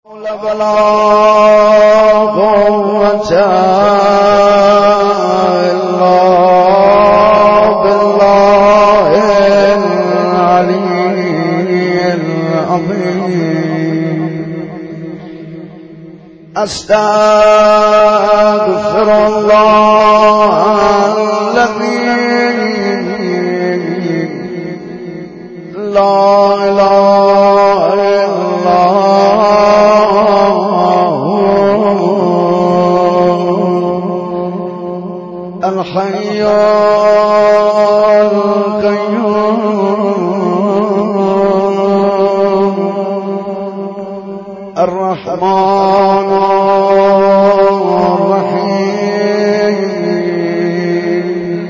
ولا قوة إلا بالله العلي العظيم. أستغفر الله الذي لا إله إلا الحي القيوم الرحمن الرحيم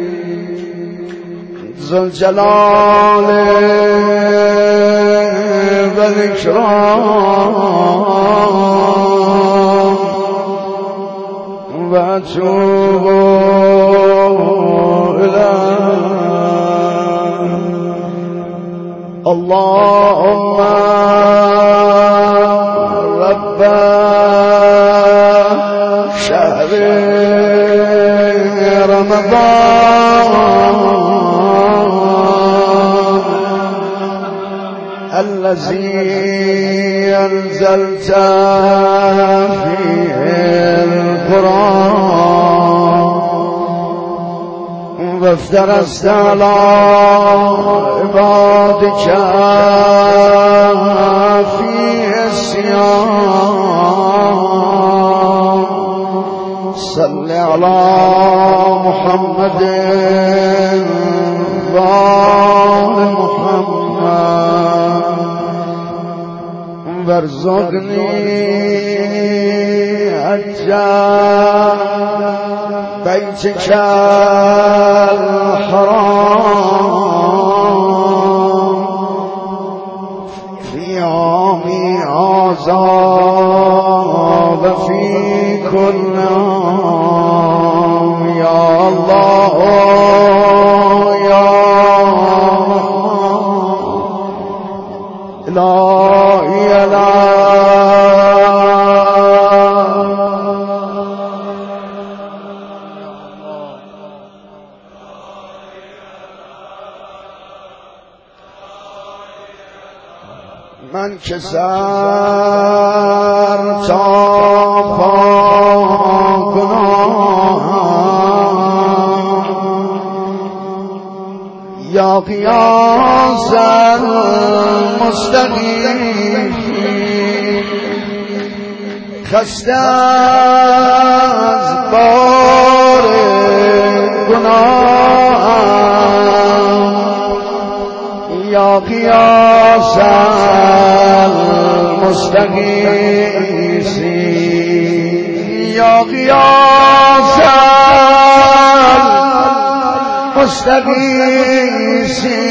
ذو الجلال والإكرام وأتوب اللهم رب شهر رمضان الذي أنزلت فيه القرآن وافترست على عبادك فيه الصيام صل على محمد وآل محمد وارزقني حج بيتك الحرام في يوم هذا وفي كل يوم يا الله يا إلهي لا من که سر تا پا گناهم یا قیاس المستقیم خسته از بار گناهم یا قیاس المستقیسی یا قیاس المستقیسی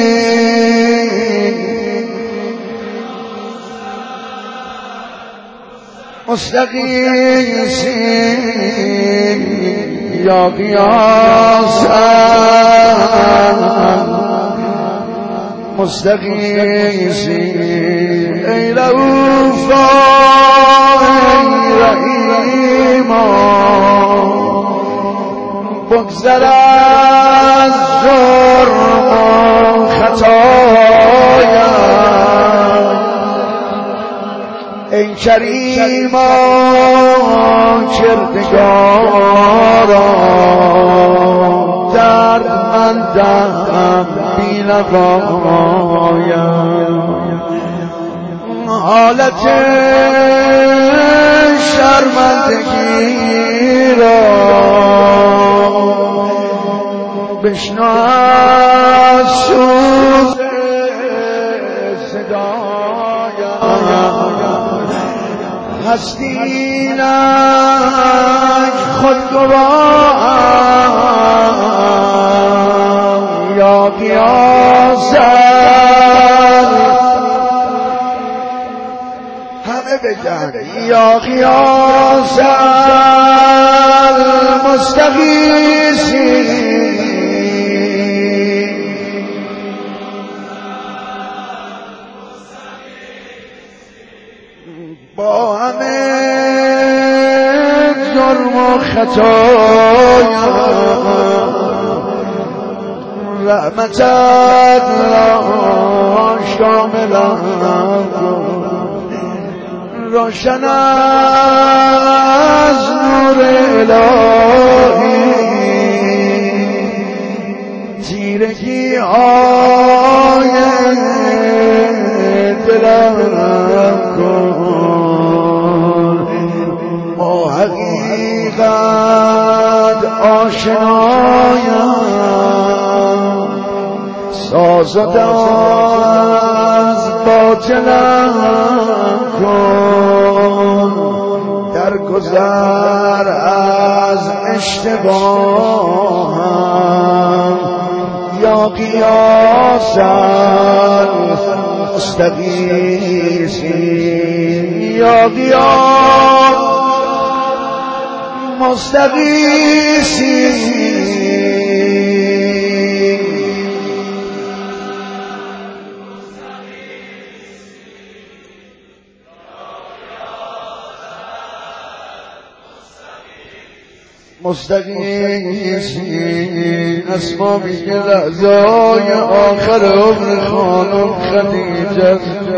مستقیسی یا قیاس مستقیسی ای رؤوفا ای رحیما بگذر از جرم و خطایم ای کریما کردگارا دردمندم بی نوایم حالت شرمندگی را بشنو از سوز صدایم هستی نک خودگواهم یا قیاس همه بگن یا قیاس المستغیثی با با همه جرم و خطایم رحمتت را شاملا کن، روشن از نور الهی تیرگی های دلم کن. با حقیقت آشنایم سازد از باطلم کن، در گذر از اشتباهم یا قیاس مستقیسی یا قیاس مستقیسی مستقیمی اسمامی که لحظای آخر عمر خانم خدیجه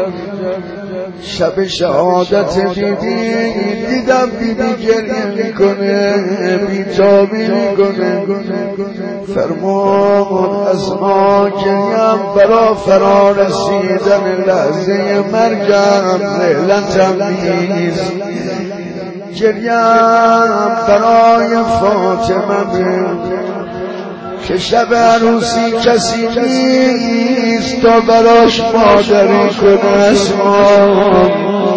شب شهادت دیدم بیبی گریه میکنه بیتابی میکنه فرمود اسما گریم برا فرا رسیدن لحظه مرگم لیلتم نیست، گریم برای فاطمه که شب عروسی کسی نیست تا براش مادری کنه. اسما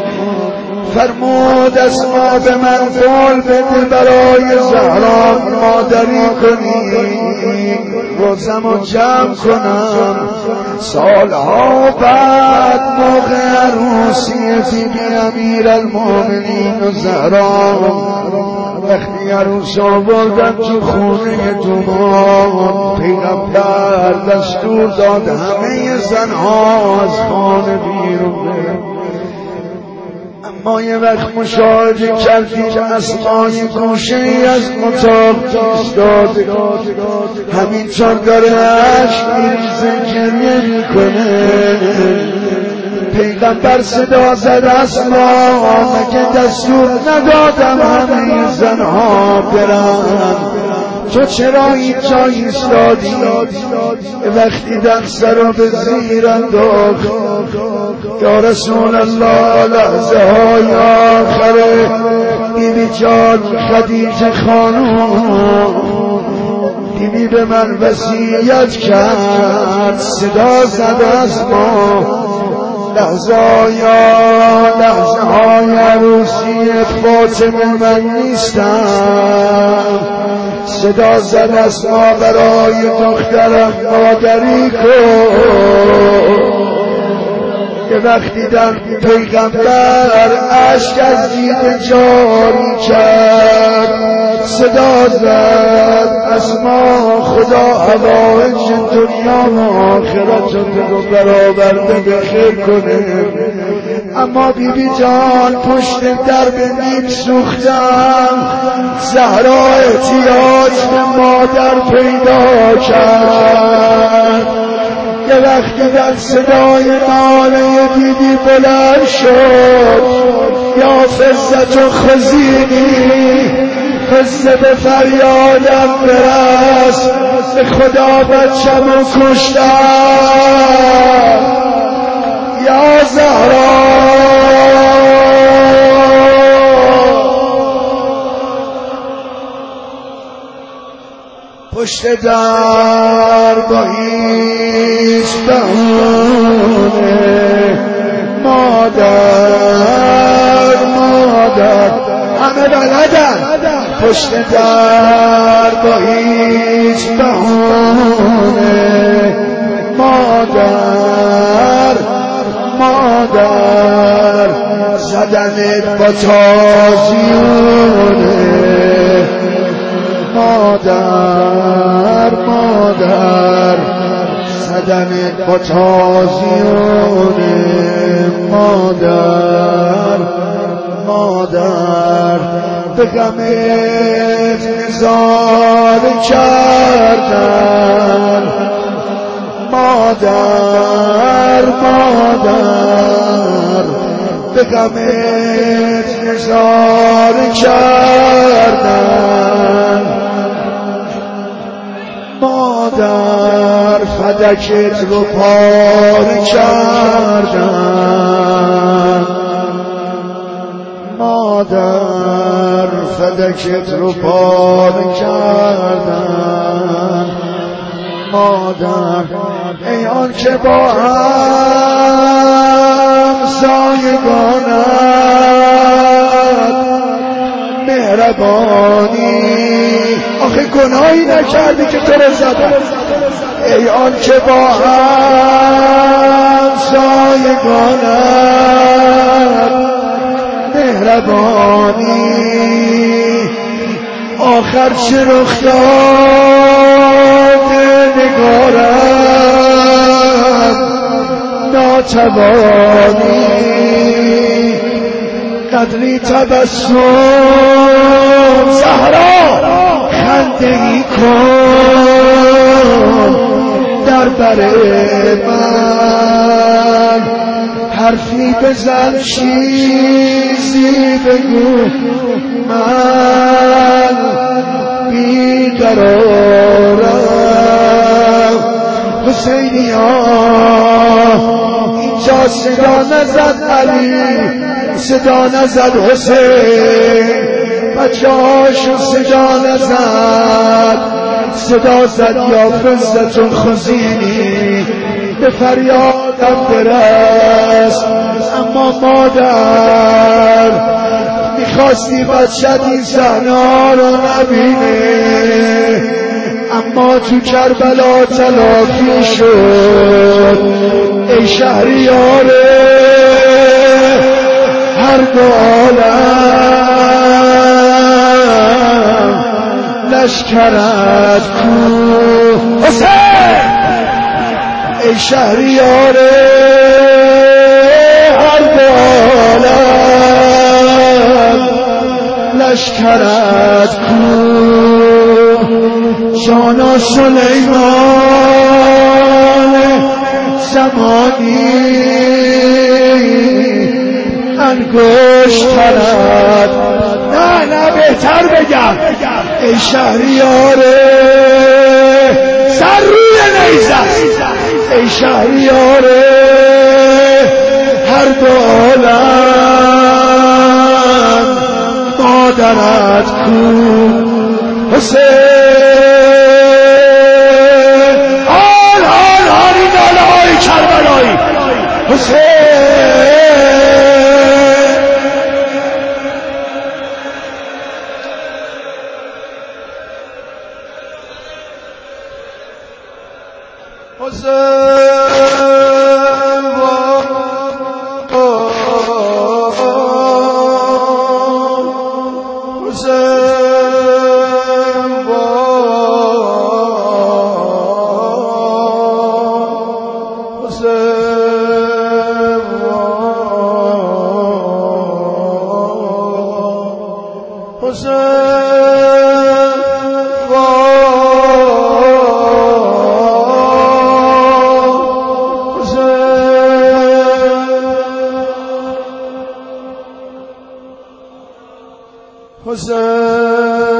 فرمود اسما به من قول بده برای زهرا مادری کنی، روزم رو جمع کنم سالها بعد موقع عروسی بیبی امیرالمومنین و زهرا وقتی عروس آوردن تو خونه دومان پیغمبر دستور داد همه زنها از خانه بیرون برن. اما یه وقت مشاهده کردی که اسمای گوشه ای از اتاق ایستاده همینطور داره عشق میریزه گریه میکنه. پیغمبر صدا زد اسما مگه دستور ندادم همه زنها برن، تو چرا اینجا ایستادی؟ وقتی دست رو به زیر انداخت یا رسول الله لحظه های آخره بیبی جان خدیجه خانم بیبی به من وصیت کرد، صدا زد اسما لحظه های عروسی فاطمه من نیستم، صدا زد اسما برای دخترم مادری کن. که وقتی در پیغمبر اشک از دید جاری کرد صدا زد اسما خدا حوائج دنیا و آخرت رو برآورده به خیر کنه. اما بیبی جان پشت در به نیم سوختم، زهرا احتیاج به مادر پیدا کرد. یه وقتی در صدای ناله بیبی بلند شد یا فزت و خزینی فزه به فریادم برس، به خدا بچم و کشتم یا زهرا. پشت در با هیچ بهونه مادر همه بلدن، پشت در با هیچ بهونه مادر زدنت با تازیونه مادر زدنت با تازیونه مادر مادر به غمت نظاره کردن مادر به غمت نظاره کردن مادر فدکت رو پاره کردن مادر فدکت رو پاره کردن مادر ای آن که با همسایگانت مهربانی آخه گناهی نکردی که تو رو زدن ای آن که با همسایگانت مهربانی آخر چه رخ داد نگارت ناتوانی قدری تبسم زهرا خنده ای کن در بر من حرفی بزن چیزی بگو من بیقرارم حسینی ها اینجا صدا نزد علی صدا نزد حسین بچه هاشون صدا نزد صدا زد یا فزتون خزینی به فریادم برس اما مادر میخواستی بچت این صحنه رو نبینه اما تو کربلا تلافی شد ای شهریار هر دو عالم لشکرت کو حسین ای شهریار هر دو عالم لشکرت کو جانا سلیمان زمانی انگشترت نه بهتر بگم ای شهریار سر روی نیزه ای شهریار هر دو عالم مادرت کو حسین حال این ناله های کربلایی حسین حسین